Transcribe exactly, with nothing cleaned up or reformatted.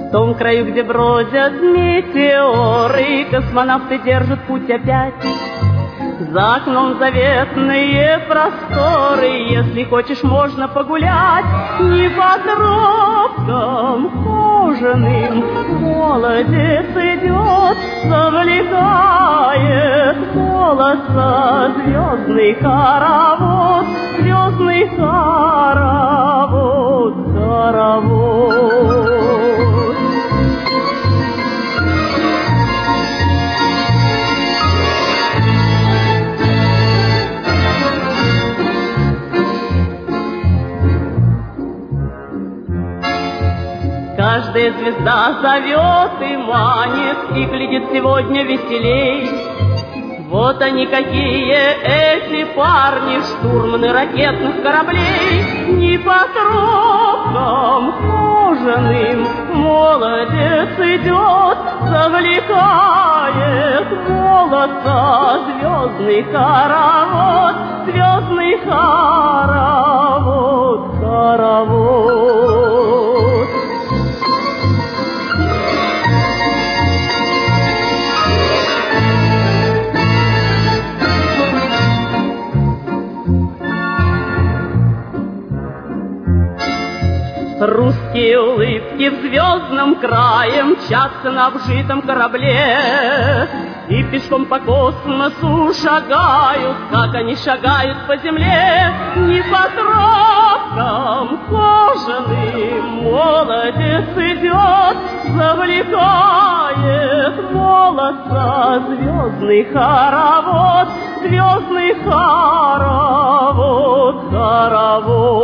В том краю, где бродят метеоры, космонавты держат путь опять. За окном заветные просторы, если хочешь, можно погулять. Не по тропкам кожаным молодец идет, завлекает голоса звездный хоровод, звездный хоровод, хоровод. Каждая звезда зовет и манит, и глядит сегодня веселей. Вот они какие, эти парни, штурманы ракетных кораблей. Не по тропкам кожаным молодец идет, завлекает молодца звездный хоровод, звездный хоровод, хоровод. Русские улыбки в звездном крае мчатся на обжитом корабле и пешком по космосу шагают, как они шагают по земле. Не по тропкам кожаным молодец идет, завлекает молодца звездный хоровод, звездный хоровод, хоровод.